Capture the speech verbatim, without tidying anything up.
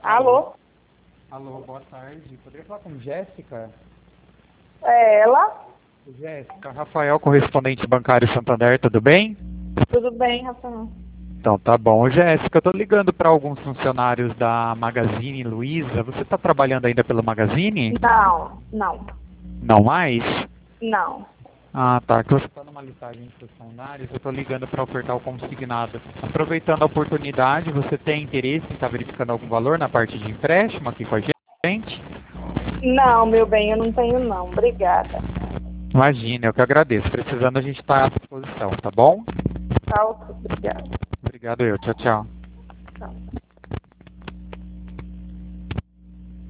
Alô? Alô, boa tarde. Poderia falar com Jéssica? É ela? Jéssica, Rafael, correspondente bancário Santander, tudo bem? Tudo bem, Rafael? Então tá bom. Jéssica, eu tô ligando para alguns funcionários da Magazine Luiza. Você tá trabalhando ainda pelo Magazine? Não, não, Não mais? não. Ah, tá. Que você tá numa listagem de funcionários, eu tô ligando para ofertar o consignado. Aproveitando a oportunidade, você tem interesse em estar verificando algum valor na parte de empréstimo aqui com a gente? Não, meu bem, eu não tenho não. Obrigada. Imagina, eu que agradeço. Precisando, a gente está à disposição, tá bom? Tá, ok, obrigada. Obrigado eu. Tchau, tchau.